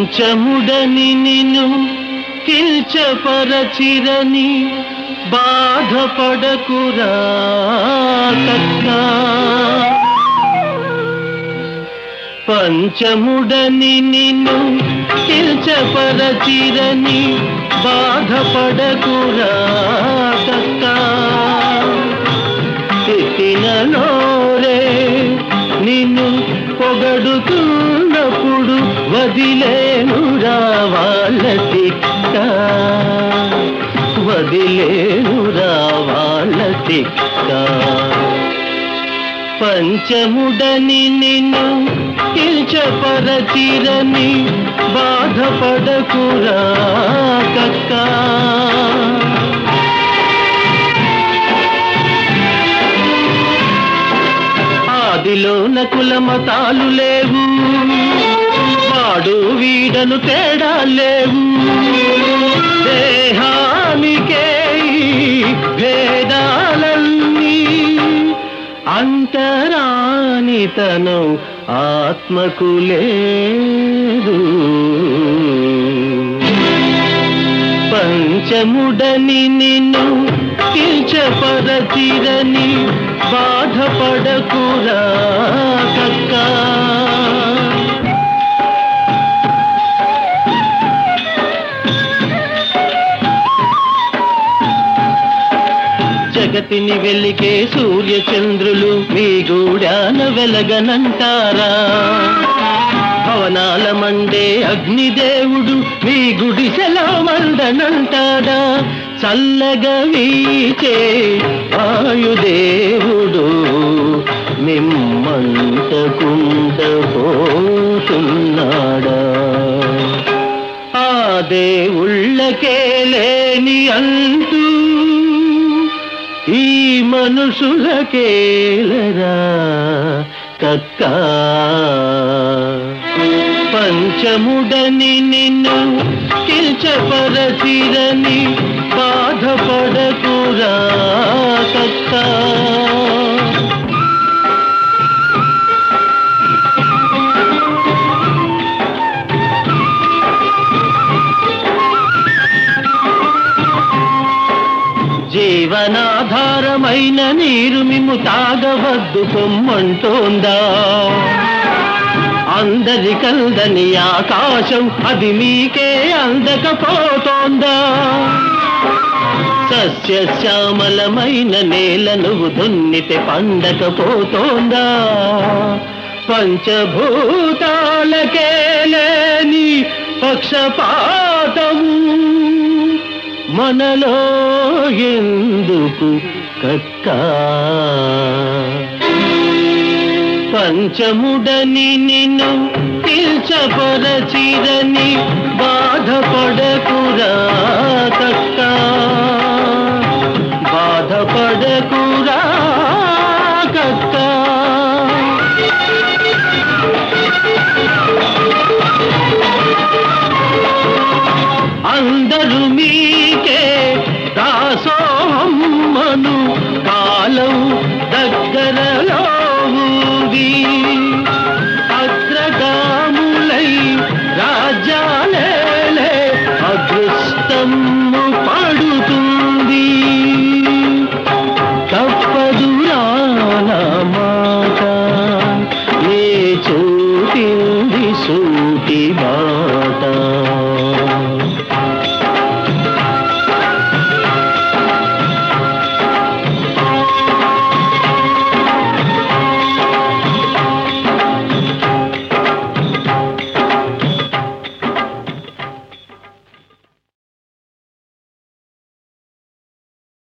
పంచముడని నిన్ను కిల్చపరచిరని బాధపడకురా కక్కా. పంచముడని నిన్ను కిల్చపరచిరని బాధపడకురా కక్కా. తిట్టిన నోరే నిన్ను పొగడుతున్నప్పుడు వదిలేనురా వాళ్ళ తిక్క, వదిలేనురా వాళ్ళ తిక్క. పంచముడని నిన్ను కిల్చపరచిరని బాధపడకురా కక్కా. ఆదిలోన కులమతాలు లేవు, వాడు వీడను తేడా లేవు. దేహానికే భేదాలన్నీ, అంతరానితనం ఆత్మకు లేదు. పంచముడని నిన్ను కిల్చపరచిరని బాధపడకురా కక్కా. జగతిని వెలికే సూర్యచంద్రులు మీ గూడాన వెలగనంటారా? భవనాల మండే అగ్నిదేవుడు మీ గుడిసెలో మండనంటాడా? చల్లగా వీచే వాయుదేవుడు మిమ్మంటకుండా పోతున్నాడా? ఆ దేవుళ్ళకే లేని అంటూ ఈ మనుషులకేలరా కక్కా. పంచముడని నిన్ను కిల్చపరచిరని బాధపడకురా కక్కా. జీవనాధారమైన నీరు మిమ్ము తాగవద్దు పొమ్మంటోందా? అందరికందని ఆకాశం అది మీకే అందకపోతోందా? సస్యశ్యామలమైన నేల నువ్వు దున్నితే పండకపోతోందా? పంచభూతాలకే లేని పక్షపాతము మనలో ఎందుకు కక్కా? పంచముడని నిన్ను కిల్చపరచిరని బాధపడకురా కక్కా, బాధపడకురా కక్కా. అందరూ మీకే దాసోహమ్మను కాలం దగ్గరలో ఊది అగ్రగాములై రాజ్యాలేలే అదృష్టము పడుతుంది. తప్పదురా నా మాట, నే చూపింది సూటి బాట.